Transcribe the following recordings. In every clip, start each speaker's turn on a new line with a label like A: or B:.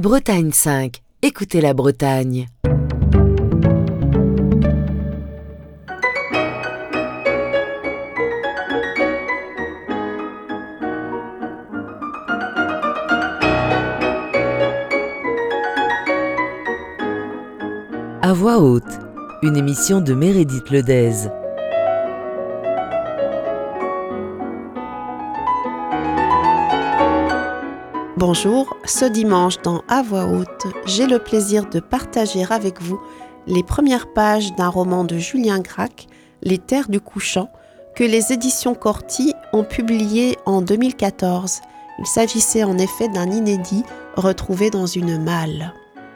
A: Bretagne 5. Écoutez la Bretagne. À voix haute, une émission de Meredith Ledez.
B: Bonjour, ce dimanche dans À voix haute, j'ai le plaisir de partager avec vous les premières pages d'un roman de Julien Gracq, Les Terres du Couchant, que les éditions Corti ont publié en 2014. Il s'agissait en effet d'un inédit retrouvé dans une malle.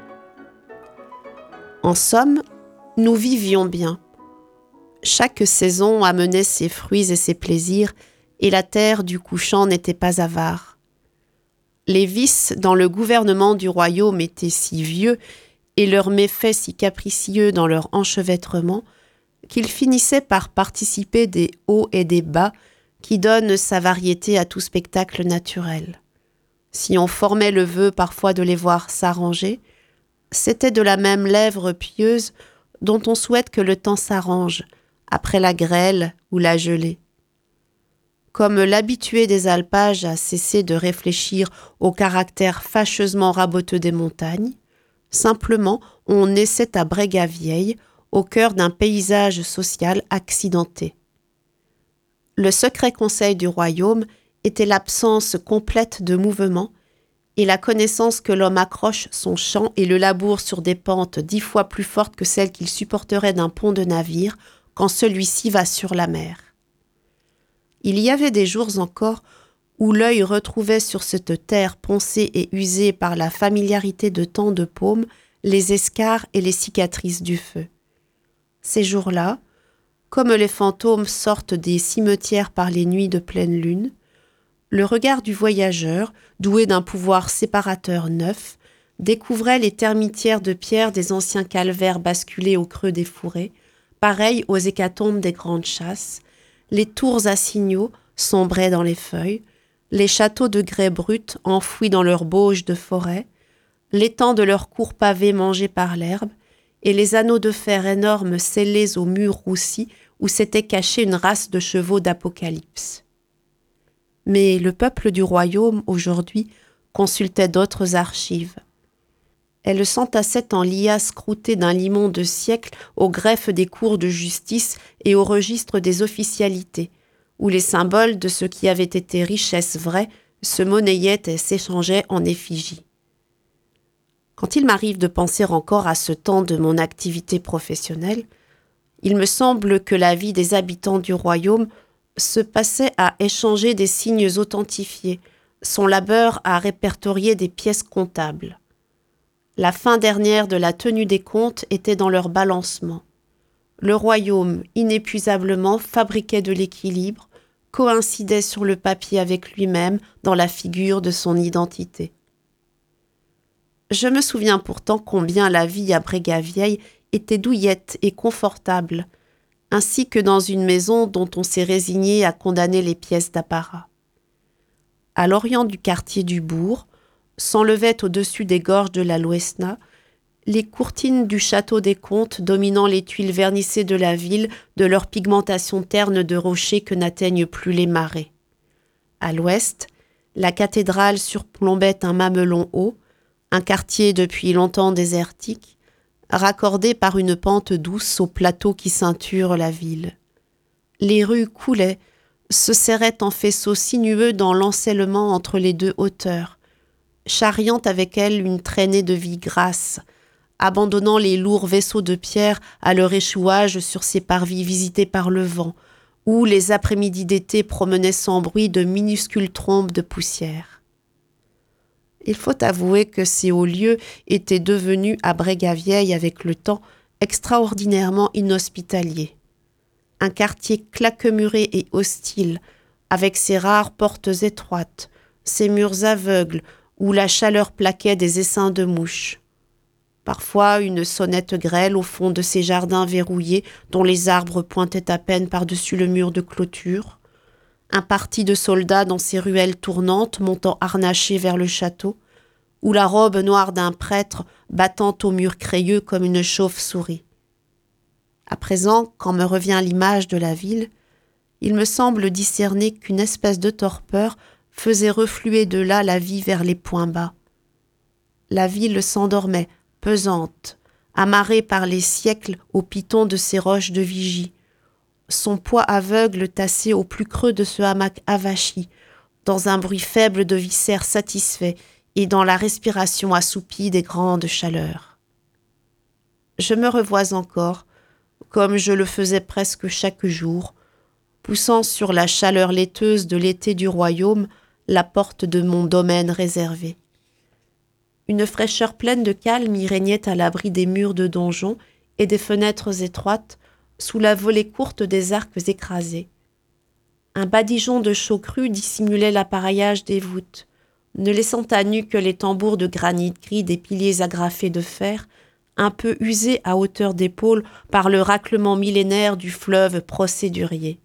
B: En somme, nous vivions bien. Chaque saison amenait ses fruits et ses plaisirs, et la terre du couchant n'était pas avare. Les vices dans le gouvernement du royaume étaient si vieux et leurs méfaits si capricieux dans leur enchevêtrement qu'ils finissaient par participer des hauts et des bas qui donnent sa variété à tout spectacle naturel. Si on formait le vœu parfois de les voir s'arranger, c'était de la même lèvre pieuse dont on souhaite que le temps s'arrange, après la grêle ou la gelée. Comme l'habitué des alpages a cessé de réfléchir au caractère fâcheusement raboteux des montagnes, simplement on naissait à Brégavieille, au cœur d'un paysage social accidenté. Le secret conseil du royaume était l'absence complète de mouvement et la connaissance que l'homme accroche son champ et le laboure sur des pentes 10 fois plus fortes que celles qu'il supporterait d'un pont de navire quand celui-ci va sur la mer. Il y avait des jours encore où l'œil retrouvait sur cette terre poncée et usée par la familiarité de tant de paumes les escarres et les cicatrices du feu. Ces jours-là, comme les fantômes sortent des cimetières par les nuits de pleine lune, le regard du voyageur, doué d'un pouvoir séparateur neuf, découvrait les termitières de pierre des anciens calvaires basculés au creux des fourrés, pareils aux hécatombes des grandes chasses, les tours à signaux sombraient dans les feuilles, les châteaux de grès brut enfouis dans leurs bauges de forêt, l'étang de leurs cours pavés mangés par l'herbe, et les anneaux de fer énormes scellés aux murs roussis où s'était cachée une race de chevaux d'Apocalypse. Mais le peuple du royaume, aujourd'hui, consultait d'autres archives. Elle s'entassait en liasses croûtées d'un limon de siècle au greffe des cours de justice et au registre des officialités, où les symboles de ce qui avait été richesse vraie se monnayaient et s'échangeaient en effigie. Quand il m'arrive de penser encore à ce temps de mon activité professionnelle, il me semble que la vie des habitants du royaume se passait à échanger des signes authentifiés, son labeur à répertorier des pièces comptables. La fin dernière de la tenue des comptes était dans leur balancement. Le royaume, inépuisablement, fabriquait de l'équilibre, coïncidait sur le papier avec lui-même dans la figure de son identité. Je me souviens pourtant combien la vie à Brégavieille était douillette et confortable, ainsi que dans une maison dont on s'est résigné à condamner les pièces d'apparat. À l'orient du quartier du bourg, s'enlevaient au-dessus des gorges de la Luesna les courtines du château des comtes dominant les tuiles vernissées de la ville de leur pigmentation terne de rochers que n'atteignent plus les marées. À l'ouest, la cathédrale surplombait un mamelon haut, un quartier depuis longtemps désertique, raccordé par une pente douce au plateau qui ceinture la ville. Les rues coulaient, se serraient en faisceaux sinueux dans l'encellement entre les deux hauteurs, charriant avec elles une traînée de vie grasse, abandonnant les lourds vaisseaux de pierre à leur échouage sur ces parvis visités par le vent, où les après-midi d'été promenaient sans bruit de minuscules trombes de poussière. Il faut avouer que ces hauts lieux étaient devenus à Brégavieille avec le temps extraordinairement inhospitaliers. Un quartier claquemuré et hostile, avec ses rares portes étroites, ses murs aveugles où la chaleur plaquait des essaims de mouches. Parfois une sonnette grêle au fond de ces jardins verrouillés dont les arbres pointaient à peine par-dessus le mur de clôture. Un parti de soldats dans ces ruelles tournantes montant harnachés vers le château, ou la robe noire d'un prêtre battant au mur crayeux comme une chauve-souris. À présent, quand me revient l'image de la ville, il me semble discerner qu'une espèce de torpeur faisait refluer de là la vie vers les points bas. La ville s'endormait, pesante, amarrée par les siècles au piton de ses roches de vigie, son poids aveugle tassé au plus creux de ce hamac avachi, dans un bruit faible de viscères satisfaits et dans la respiration assoupie des grandes chaleurs. Je me revois encore, comme je le faisais presque chaque jour, poussant sur la chaleur laiteuse de l'été du royaume la porte de mon domaine réservé. Une fraîcheur pleine de calme y régnait à l'abri des murs de donjon et des fenêtres étroites, sous la volée courte des arcs écrasés. Un badigeon de chaux cru dissimulait l'appareillage des voûtes, ne laissant à nu que les tambours de granit gris des piliers agrafés de fer, un peu usés à hauteur d'épaule par le raclement millénaire du fleuve procédurier.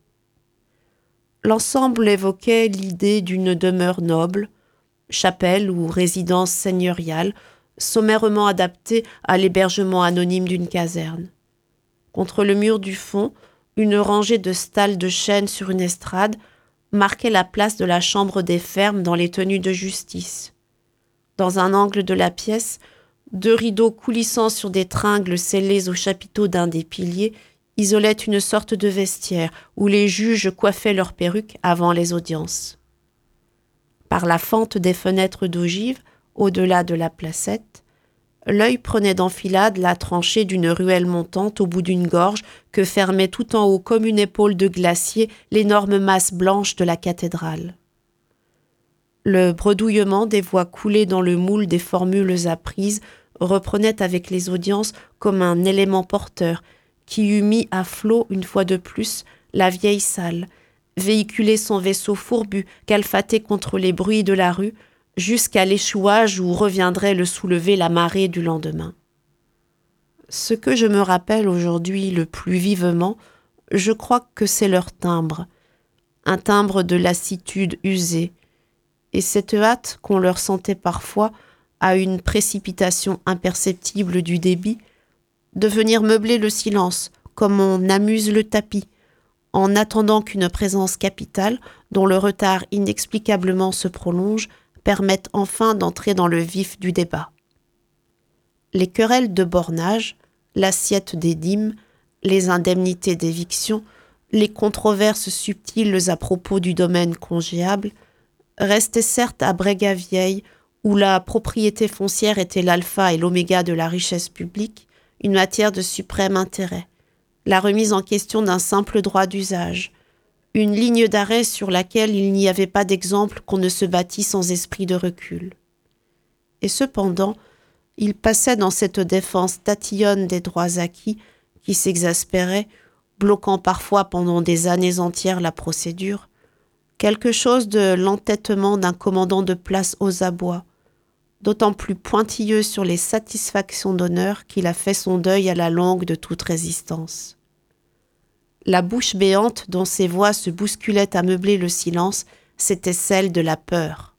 B: L'ensemble évoquait l'idée d'une demeure noble, chapelle ou résidence seigneuriale, sommairement adaptée à l'hébergement anonyme d'une caserne. Contre le mur du fond, une rangée de stalles de chêne sur une estrade marquait la place de la chambre des fermes dans les tenues de justice. Dans un angle de la pièce, 2 rideaux coulissant sur des tringles scellés au chapiteau d'un des piliers isolaient une sorte de vestiaire où les juges coiffaient leurs perruques avant les audiences. Par la fente des fenêtres d'ogive, au-delà de la placette, l'œil prenait d'enfilade la tranchée d'une ruelle montante au bout d'une gorge que fermait tout en haut comme une épaule de glacier l'énorme masse blanche de la cathédrale. Le bredouillement des voix coulées dans le moule des formules apprises reprenait avec les audiences comme un élément porteur qui eût mis à flot une fois de plus la vieille salle, véhiculé son vaisseau fourbu, calfaté contre les bruits de la rue, jusqu'à l'échouage où reviendrait le soulever la marée du lendemain. Ce que je me rappelle aujourd'hui le plus vivement, je crois que c'est leur timbre, un timbre de lassitude usée, et cette hâte qu'on leur sentait parfois à une précipitation imperceptible du débit, de venir meubler le silence comme on amuse le tapis, en attendant qu'une présence capitale, dont le retard inexplicablement se prolonge, permette enfin d'entrer dans le vif du débat. Les querelles de bornage, l'assiette des dîmes, les indemnités d'éviction, les controverses subtiles à propos du domaine congéable, restaient certes à Brégat-Vieille, où la propriété foncière était l'alpha et l'oméga de la richesse publique, une matière de suprême intérêt, la remise en question d'un simple droit d'usage, une ligne d'arrêt sur laquelle il n'y avait pas d'exemple qu'on ne se bâtit sans esprit de recul. Et cependant, il passait dans cette défense tatillonne des droits acquis, qui s'exaspérait, bloquant parfois pendant des années entières la procédure, quelque chose de l'entêtement d'un commandant de place aux abois, d'autant plus pointilleux sur les satisfactions d'honneur qu'il a fait son deuil à la longue de toute résistance. La bouche béante dont ses voix se bousculaient à meubler le silence, c'était celle de la peur.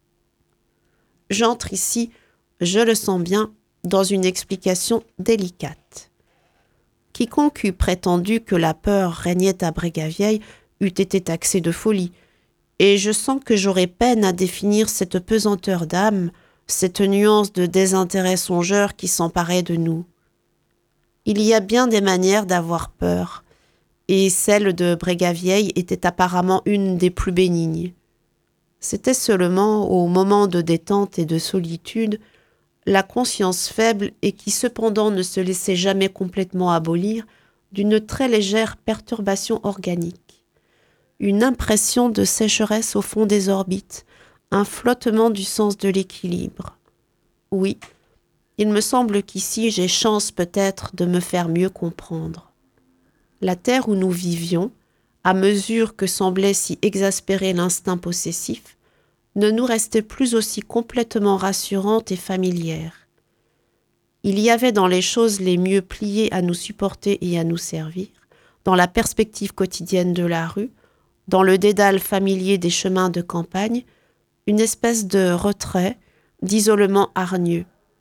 B: J'entre ici, je le sens bien, dans une explication délicate. Quiconque eût prétendu que la peur régnait à Brégat-Vieille eût été taxé de folie, et je sens que j'aurais peine à définir cette pesanteur d'âme, cette nuance de désintérêt songeur qui s'emparait de nous. Il y a bien des manières d'avoir peur, et celle de Brégat-Vieille était apparemment une des plus bénignes. C'était seulement, au moment de détente et de solitude, la conscience faible et qui cependant ne se laissait jamais complètement abolir, d'une très légère perturbation organique. Une impression de sécheresse au fond des orbites, un flottement du sens de l'équilibre. Oui, il me semble qu'ici j'ai chance peut-être de me faire mieux comprendre. La terre où nous vivions, à mesure que semblait s'y exaspérer l'instinct possessif, ne nous restait plus aussi complètement rassurante et familière. Il y avait dans les choses les mieux pliées à nous supporter et à nous servir, dans la perspective quotidienne de la rue, dans le dédale familier des chemins de campagne, une espèce de retrait, d'isolement hargneux.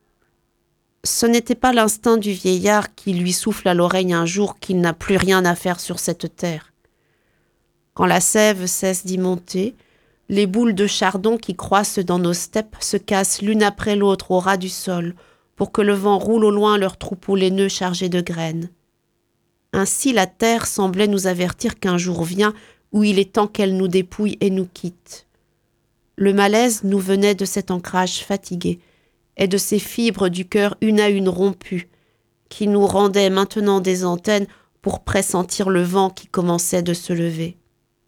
B: Ce n'était pas l'instinct du vieillard qui lui souffle à l'oreille un jour qu'il n'a plus rien à faire sur cette terre. Quand la sève cesse d'y monter, les boules de chardon qui croissent dans nos steppes se cassent l'une après l'autre au ras du sol pour que le vent roule au loin leurs troupeaux laineux chargés de graines. Ainsi la terre semblait nous avertir qu'un jour vient où il est temps qu'elle nous dépouille et nous quitte. Le malaise nous venait de cet ancrage fatigué et de ces fibres du cœur une à une rompues qui nous rendaient maintenant des antennes pour pressentir le vent qui commençait de se lever.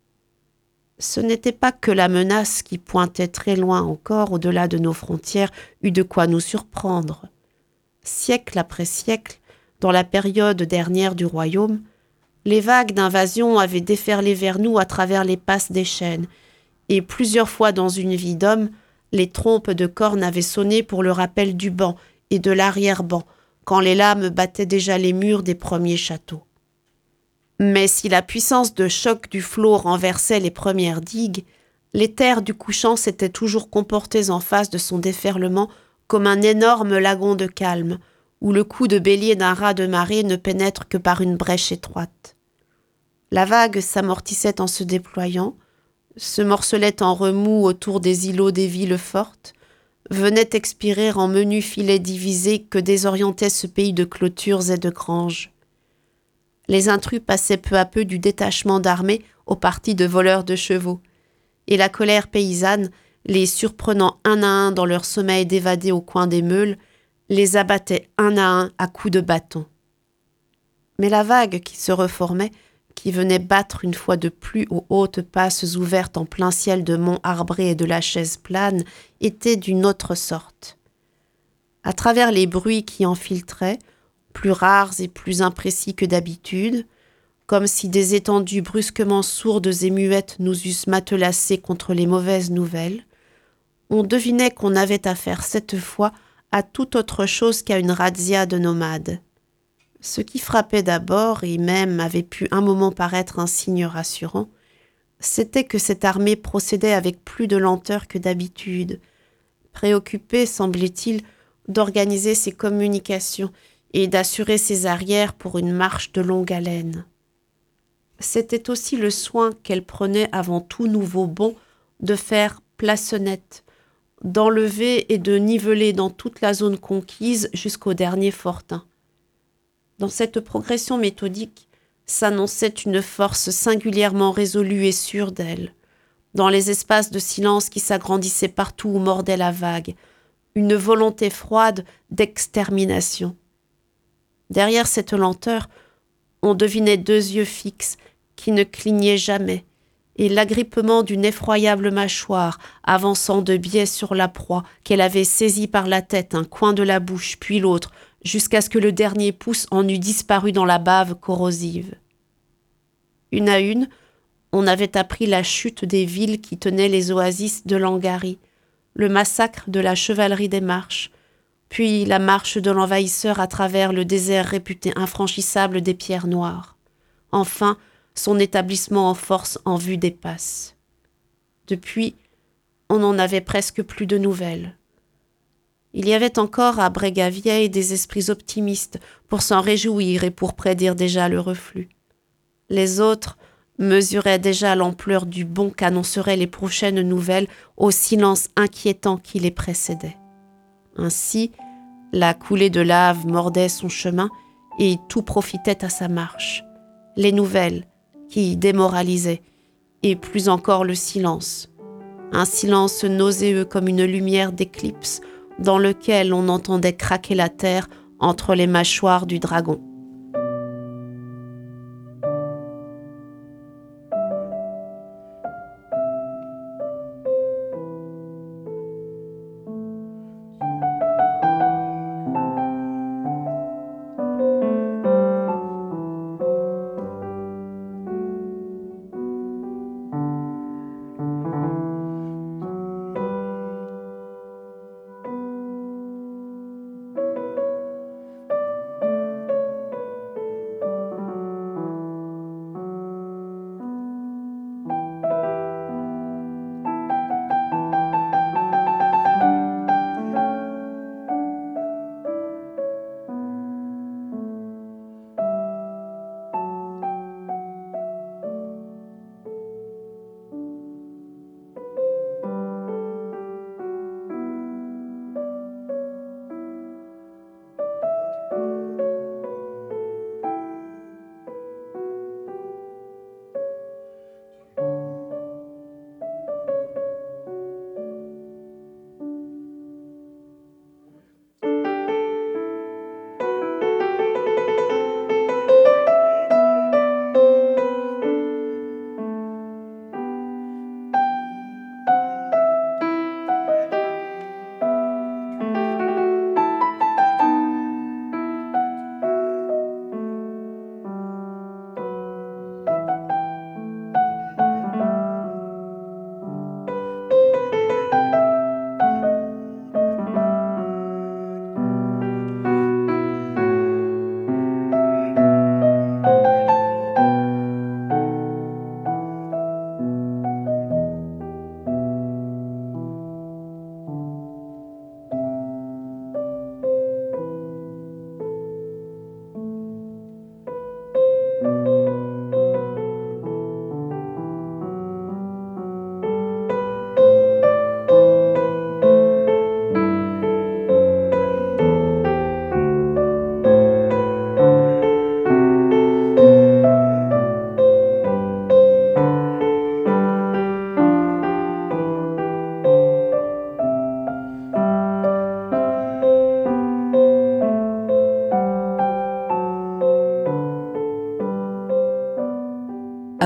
B: Ce n'était pas que la menace qui pointait très loin encore au-delà de nos frontières eut de quoi nous surprendre. Siècle après siècle, dans la période dernière du royaume, les vagues d'invasion avaient déferlé vers nous à travers les passes des chênes, et plusieurs fois dans une vie d'homme, les trompes de cornes avaient sonné pour le rappel du ban et de l'arrière-ban, quand les lames battaient déjà les murs des premiers châteaux. Mais si la puissance de choc du flot renversait les premières digues, les terres du couchant s'étaient toujours comportées en face de son déferlement comme un énorme lagon de calme, où le coup de bélier d'un raz de marée ne pénètre que par une brèche étroite. La vague s'amortissait en se déployant, se morcelait en remous autour des îlots des villes fortes, venait expirer en menus filets divisés que désorientait ce pays de clôtures et de granges. Les intrus passaient peu à peu du détachement d'armée au parti de voleurs de chevaux, et la colère paysanne, les surprenant un à un dans leur sommeil d'évader au coin des meules, les abattait un à un à coups de bâton. Mais la vague qui se reformait, qui venait battre une fois de plus aux hautes passes ouvertes en plein ciel de monts arbrés et de la chaise plane, était d'une autre sorte. À travers les bruits qui en filtraient, plus rares et plus imprécis que d'habitude, comme si des étendues brusquement sourdes et muettes nous eussent matelassés contre les mauvaises nouvelles, on devinait qu'on avait affaire cette fois à tout autre chose qu'à une razzia de nomades. Ce qui frappait d'abord, et même avait pu un moment paraître un signe rassurant, c'était que cette armée procédait avec plus de lenteur que d'habitude, préoccupée, semblait-il, d'organiser ses communications et d'assurer ses arrières pour une marche de longue haleine. C'était aussi le soin qu'elle prenait avant tout nouveau bond de faire place nette, d'enlever et de niveler dans toute la zone conquise jusqu'au dernier fortin. Dans cette progression méthodique s'annonçait une force singulièrement résolue et sûre d'elle, dans les espaces de silence qui s'agrandissaient partout où mordait la vague, une volonté froide d'extermination. Derrière cette lenteur, on devinait deux yeux fixes qui ne clignaient jamais, et l'agrippement d'une effroyable mâchoire avançant de biais sur la proie qu'elle avait saisie par la tête, un coin de la bouche, puis l'autre, jusqu'à ce que le dernier pouce en eût disparu dans la bave corrosive. Une à une, on avait appris la chute des villes qui tenaient les oasis de l'Angari, le massacre de la chevalerie des Marches, puis la marche de l'envahisseur à travers le désert réputé infranchissable des pierres noires. Enfin, son établissement en force en vue des passes. Depuis, on n'en avait presque plus de nouvelles. Il y avait encore à Brégavieille des esprits optimistes pour s'en réjouir et pour prédire déjà le reflux. Les autres mesuraient déjà l'ampleur du bond qu'annonceraient les prochaines nouvelles au silence inquiétant qui les précédait. Ainsi, la coulée de lave mordait son chemin et tout profitait à sa marche. Les nouvelles qui démoralisaient et plus encore le silence. Un silence nauséeux comme une lumière d'éclipse dans lequel on entendait craquer la terre entre les mâchoires du dragon.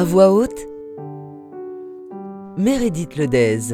A: À voix haute, Meredith Ledez.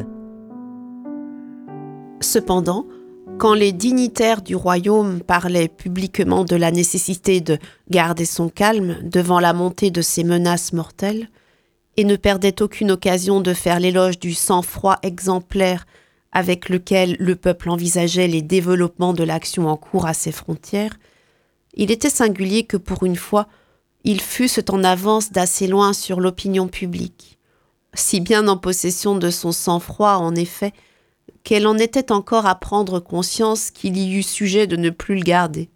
B: Cependant, quand les dignitaires du royaume parlaient publiquement de la nécessité de garder son calme devant la montée de ces menaces mortelles, et ne perdaient aucune occasion de faire l'éloge du sang-froid exemplaire avec lequel le peuple envisageait les développements de l'action en cours à ses frontières, il était singulier que pour une fois, ils fussent en avance d'assez loin sur l'opinion publique, si bien en possession de son sang-froid en effet, qu'elle en était encore à prendre conscience qu'il y eut sujet de ne plus le garder.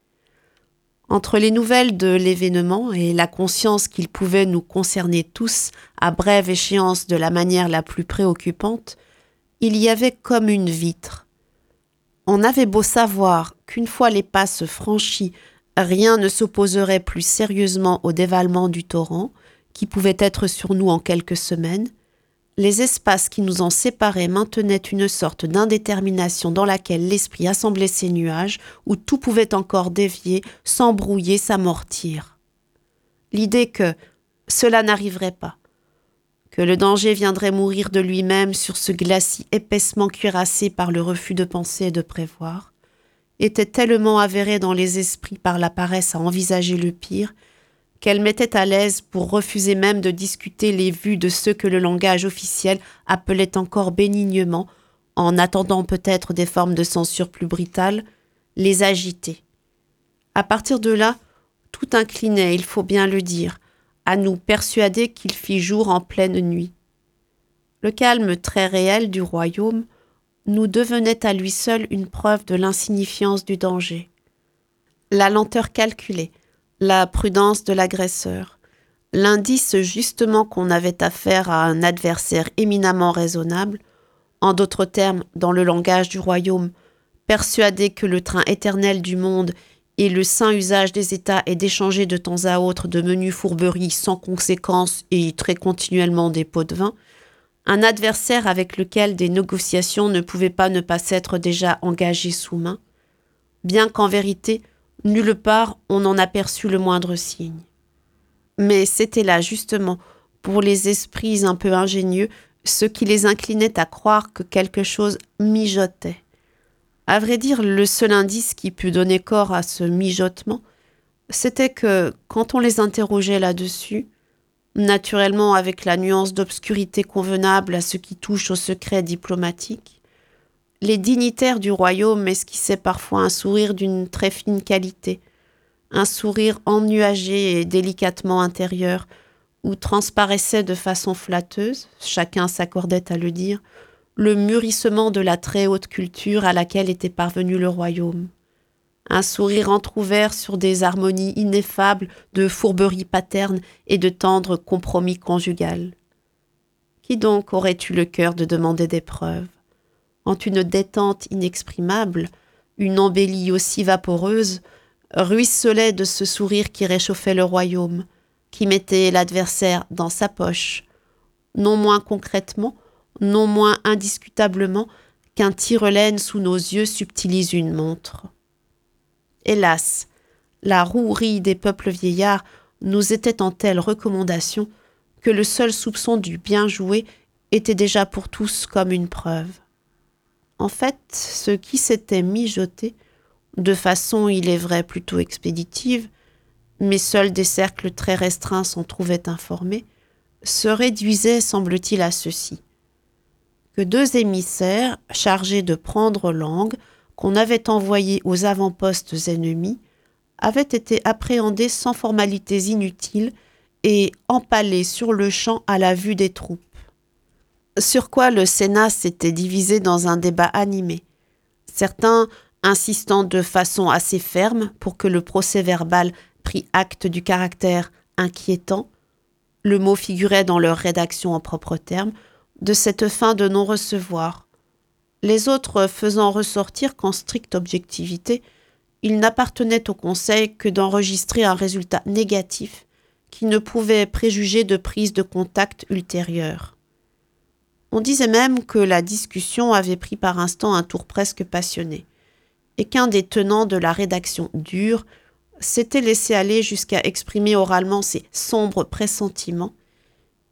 B: Entre les nouvelles de l'événement et la conscience qu'il pouvait nous concerner tous à brève échéance de la manière la plus préoccupante, il y avait comme une vitre. On avait beau savoir qu'une fois les passes franchies, rien ne s'opposerait plus sérieusement au dévalement du torrent, qui pouvait être sur nous en quelques semaines, les espaces qui nous en séparaient maintenaient une sorte d'indétermination dans laquelle l'esprit assemblait ses nuages, où tout pouvait encore dévier, s'embrouiller, s'amortir. L'idée que cela n'arriverait pas, que le danger viendrait mourir de lui-même sur ce glacis épaissement cuirassé par le refus de penser et de prévoir, était tellement avérée dans les esprits par la paresse à envisager le pire, qu'elle mettait à l'aise pour refuser même de discuter les vues de ceux que le langage officiel appelait encore bénignement, en attendant peut-être des formes de censure plus brutales, les agiter. À partir de là, tout inclinait, il faut bien le dire, à nous persuader qu'il fit jour en pleine nuit. Le calme très réel du royaume nous devenait à lui seul une preuve de l'insignifiance du danger. La lenteur calculée, la prudence de l'agresseur, l'indice justement qu'on avait affaire à un adversaire éminemment raisonnable, en d'autres termes, dans le langage du royaume, persuadé que le train éternel du monde et le sain usage des États est d'échanger de temps à autre de menues fourberies sans conséquence et très continuellement des pots de vin, un adversaire avec lequel des négociations ne pouvaient pas ne pas s'être déjà engagées sous main, bien qu'en vérité, nulle part on n'en aperçut le moindre signe. Mais c'était là, justement, pour les esprits un peu ingénieux, ce qui les inclinait à croire que quelque chose mijotait. À vrai dire, le seul indice qui put donner corps à ce mijotement, c'était que, quand on les interrogeait là-dessus, naturellement avec la nuance d'obscurité convenable à ce qui touche au secret diplomatique, les dignitaires du royaume esquissaient parfois un sourire d'une très fine qualité, un sourire ennuagé et délicatement intérieur, où transparaissait de façon flatteuse, chacun s'accordait à le dire, le mûrissement de la très haute culture à laquelle était parvenu le royaume. Un sourire entr'ouvert sur des harmonies ineffables de fourberie paterne et de tendre compromis conjugal. Qui donc aurait eu le cœur de demander des preuves? Entre une détente inexprimable, une embellie aussi vaporeuse, ruisselait de ce sourire qui réchauffait le royaume, qui mettait l'adversaire dans sa poche, non moins concrètement, non moins indiscutablement qu'un tire-laine sous nos yeux subtilise une montre. Hélas, la rouerie des peuples vieillards nous était en telle recommandation que le seul soupçon du bien joué était déjà pour tous comme une preuve. En fait, ce qui s'était mijoté, de façon, il est vrai, plutôt expéditive, mais seuls des cercles très restreints s'en trouvaient informés, se réduisait, semble-t-il, à ceci: que deux émissaires chargés de prendre langue, qu'on avait envoyés aux avant-postes ennemis, avaient été appréhendés sans formalités inutiles et empalés sur le champ à la vue des troupes. Sur quoi le Sénat s'était divisé dans un débat animé, certains insistant de façon assez ferme pour que le procès-verbal prît acte du caractère inquiétant, le mot figurait dans leur rédaction en propres termes, de cette fin de non-recevoir. Les autres faisant ressortir qu'en stricte objectivité, il n'appartenait au Conseil que d'enregistrer un résultat négatif qui ne pouvait préjuger de prise de contact ultérieure. On disait même que la discussion avait pris par instants un tour presque passionné, et qu'un des tenants de la rédaction dure s'était laissé aller jusqu'à exprimer oralement ses sombres pressentiments,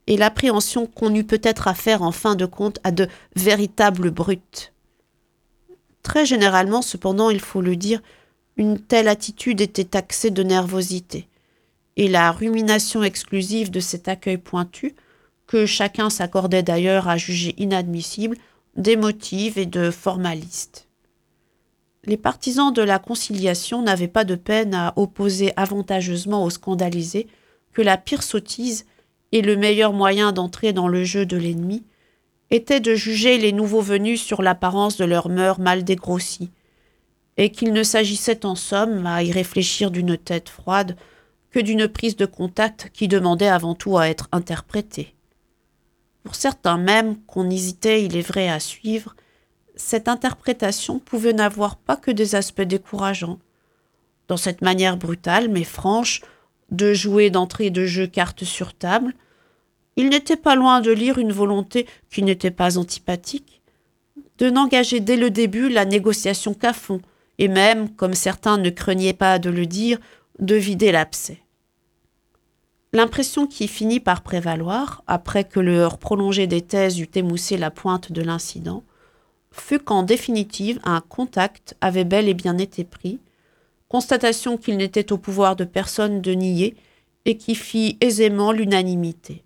B: et l'appréhension qu'on eût peut-être affaire en fin de compte à de véritables brutes. Très généralement, cependant, il faut le dire, une telle attitude était taxée de nervosité, et la rumination exclusive de cet accueil pointu, que chacun s'accordait d'ailleurs à juger inadmissible, d'émotive et de formaliste. Les partisans de la conciliation n'avaient pas de peine à opposer avantageusement aux scandalisés que la pire sottise et le meilleur moyen d'entrer dans le jeu de l'ennemi était de juger les nouveaux venus sur l'apparence de leurs mœurs mal dégrossies, et qu'il ne s'agissait en somme, à y réfléchir d'une tête froide, que d'une prise de contact qui demandait avant tout à être interprétée. Pour certains même, qu'on hésitait, il est vrai, à suivre, cette interprétation pouvait n'avoir pas que des aspects décourageants. Dans cette manière brutale mais franche de jouer d'entrée de jeu cartes sur table, il n'était pas loin de lire une volonté qui n'était pas antipathique, de n'engager dès le début la négociation qu'à fond, et même, comme certains ne craignaient pas de le dire, de vider l'abcès. L'impression qui finit par prévaloir, après que le heurt prolongé des thèses eut émoussé la pointe de l'incident, fut qu'en définitive un contact avait bel et bien été pris, constatation qu'il n'était au pouvoir de personne de nier et qui fit aisément l'unanimité.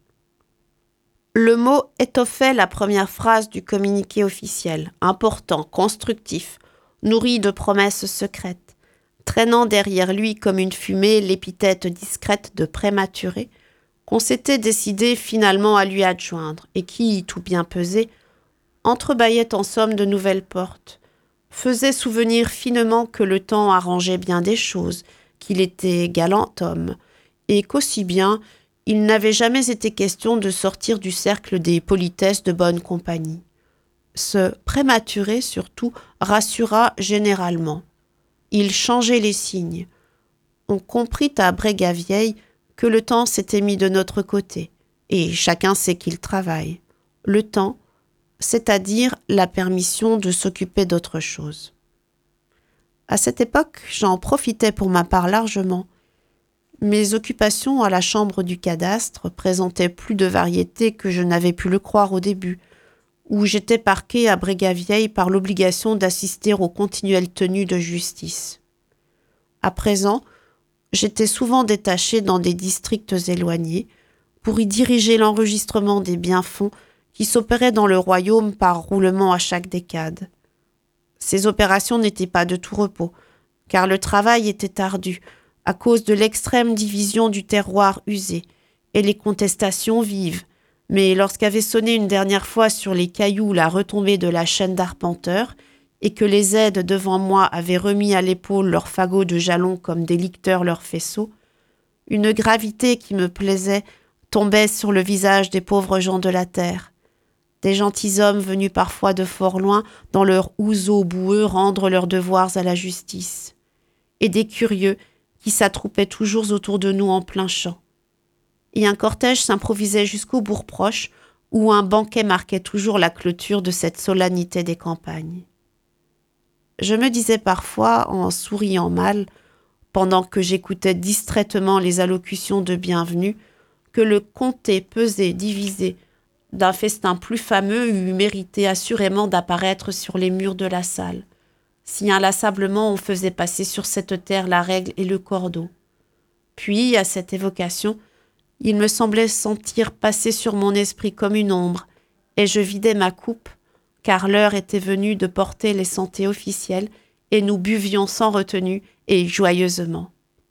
B: Le mot étoffait la première phrase du communiqué officiel, important, constructif, nourri de promesses secrètes, traînant derrière lui comme une fumée l'épithète discrète de prématuré qu'on s'était décidé finalement à lui adjoindre et qui, tout bien pesé, entrebâillait en somme de nouvelles portes, faisait souvenir finement que le temps arrangeait bien des choses, qu'il était galant homme, et qu'aussi bien il n'avait jamais été question de sortir du cercle des politesses de bonne compagnie. Ce prématuré, surtout, rassura généralement. Il changeait les signes. On comprit à Brégavieille que le temps s'était mis de notre côté, et chacun sait qu'il travaille. Le temps, c'est-à-dire la permission de s'occuper d'autre chose. À cette époque, j'en profitais pour ma part largement. Mes occupations à la chambre du cadastre présentaient plus de variété que je n'avais pu le croire au début, où j'étais parqué à Brégavieille par l'obligation d'assister aux continuelles tenues de justice. À présent, j'étais souvent détaché dans des districts éloignés pour y diriger l'enregistrement des biens-fonds qui s'opéraient dans le royaume par roulement à chaque décade. Ces opérations n'étaient pas de tout repos, car le travail était ardu, à cause de l'extrême division du terroir usé, et les contestations vives, mais lorsqu'avait sonné une dernière fois sur les cailloux la retombée de la chaîne d'arpenteur, et que les aides devant moi avaient remis à l'épaule leurs fagots de jalons comme des licteurs leurs faisceaux, une gravité qui me plaisait tombait sur le visage des pauvres gens de la terre, des gentilshommes venus parfois de fort loin dans leurs ouzeaux boueux rendre leurs devoirs à la justice, et des curieux qui s'attroupaient toujours autour de nous en plein champ. Et un cortège s'improvisait jusqu'au bourg proche, où un banquet marquait toujours la clôture de cette solennité des campagnes. Je me disais parfois, en souriant mal, pendant que j'écoutais distraitement les allocutions de bienvenue, que le comté pesé, divisé, d'un festin plus fameux eût mérité assurément d'apparaître sur les murs de la salle, si inlassablement on faisait passer sur cette terre la règle et le cordeau. Puis, à cette évocation, il me semblait sentir passer sur mon esprit comme une ombre, et je vidai ma coupe, car l'heure était venue de porter les santés officielles, et nous buvions sans retenue et joyeusement.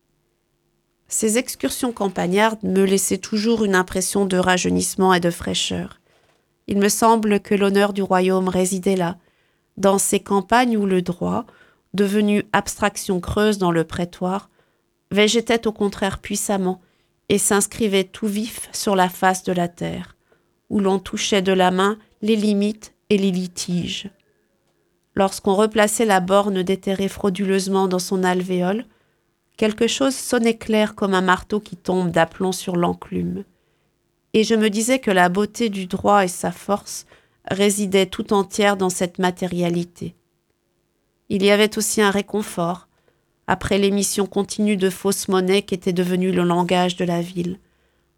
B: Ces excursions campagnardes me laissaient toujours une impression de rajeunissement et de fraîcheur. Il me semble que l'honneur du royaume résidait là, dans ces campagnes où le droit, devenu abstraction creuse dans le prétoire, végétait au contraire puissamment et s'inscrivait tout vif sur la face de la terre, où l'on touchait de la main les limites et les litiges. Lorsqu'on replaçait la borne déterrée frauduleusement dans son alvéole, quelque chose sonnait clair comme un marteau qui tombe d'aplomb sur l'enclume. Et je me disais que la beauté du droit et sa force résidaient tout entière dans cette matérialité. Il y avait aussi un réconfort, après l'émission continue de fausses monnaies qui était devenue le langage de la ville,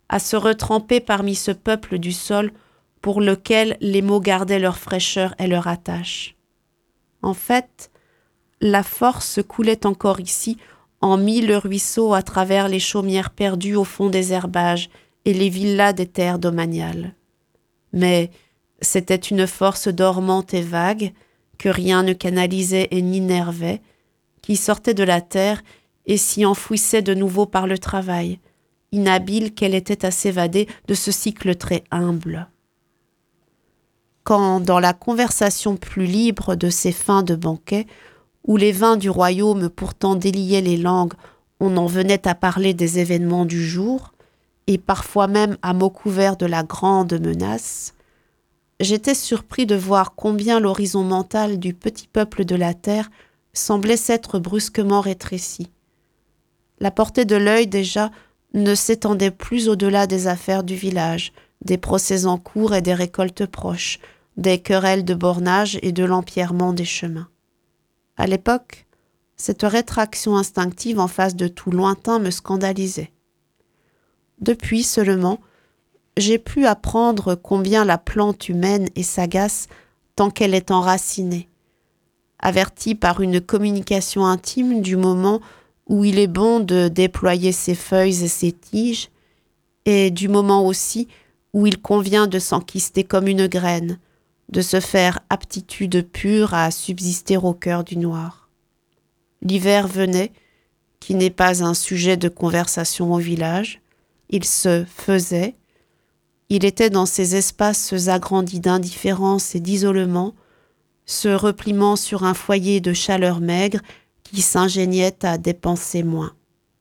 B: à se retremper parmi ce peuple du sol pour lequel les mots gardaient leur fraîcheur et leur attache. En fait, la force coulait encore ici en mille ruisseaux à travers les chaumières perdues au fond des herbages et les villas des terres domaniales. Mais c'était une force dormante et vague, que rien ne canalisait et n'innervait, qui sortait de la terre et s'y enfouissait de nouveau par le travail, inhabile qu'elle était à s'évader de ce cycle très humble. Quand, dans la conversation plus libre de ces fins de banquet, où les vins du royaume pourtant déliaient les langues, on en venait à parler des événements du jour, et parfois même à mots couverts de la grande menace, j'étais surpris de voir combien l'horizon mental du petit peuple de la terre semblait s'être brusquement rétréci. La portée de l'œil, déjà, ne s'étendait plus au-delà des affaires du village, des procès en cours et des récoltes proches, des querelles de bornage et de l'empierrement des chemins. À l'époque, cette rétraction instinctive en face de tout lointain me scandalisait. Depuis seulement, j'ai pu apprendre combien la plante humaine est sagace tant qu'elle est enracinée, avertie par une communication intime du moment où il est bon de déployer ses feuilles et ses tiges, et du moment aussi où il convient de s'enquister comme une graine, de se faire aptitude pure à subsister au cœur du noir. L'hiver venait, qui n'est pas un sujet de conversation au village, il se faisait, il était dans ces espaces agrandis d'indifférence et d'isolement, se repliant sur un foyer de chaleur maigre qui s'ingéniait à dépenser moins.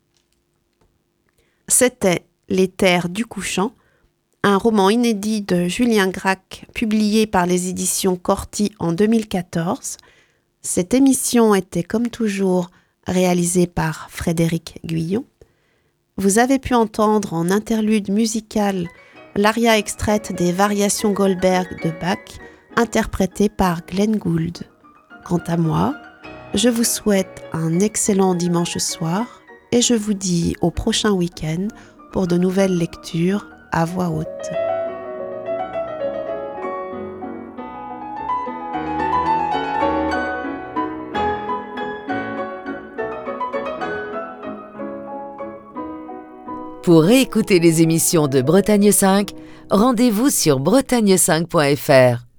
B: C'était Les Terres du Couchant, un roman inédit de Julien Gracq, publié par les éditions Corti en 2014. Cette émission était comme toujours réalisée par Frédéric Guyon. Vous avez pu entendre en interlude musical l'aria extraite des Variations Goldberg de Bach, interprétée par Glenn Gould. Quant à moi, je vous souhaite un excellent dimanche soir et je vous dis au prochain week-end pour de nouvelles lectures à voix haute.
A: Pour réécouter les émissions de Bretagne 5, rendez-vous sur bretagne5.fr.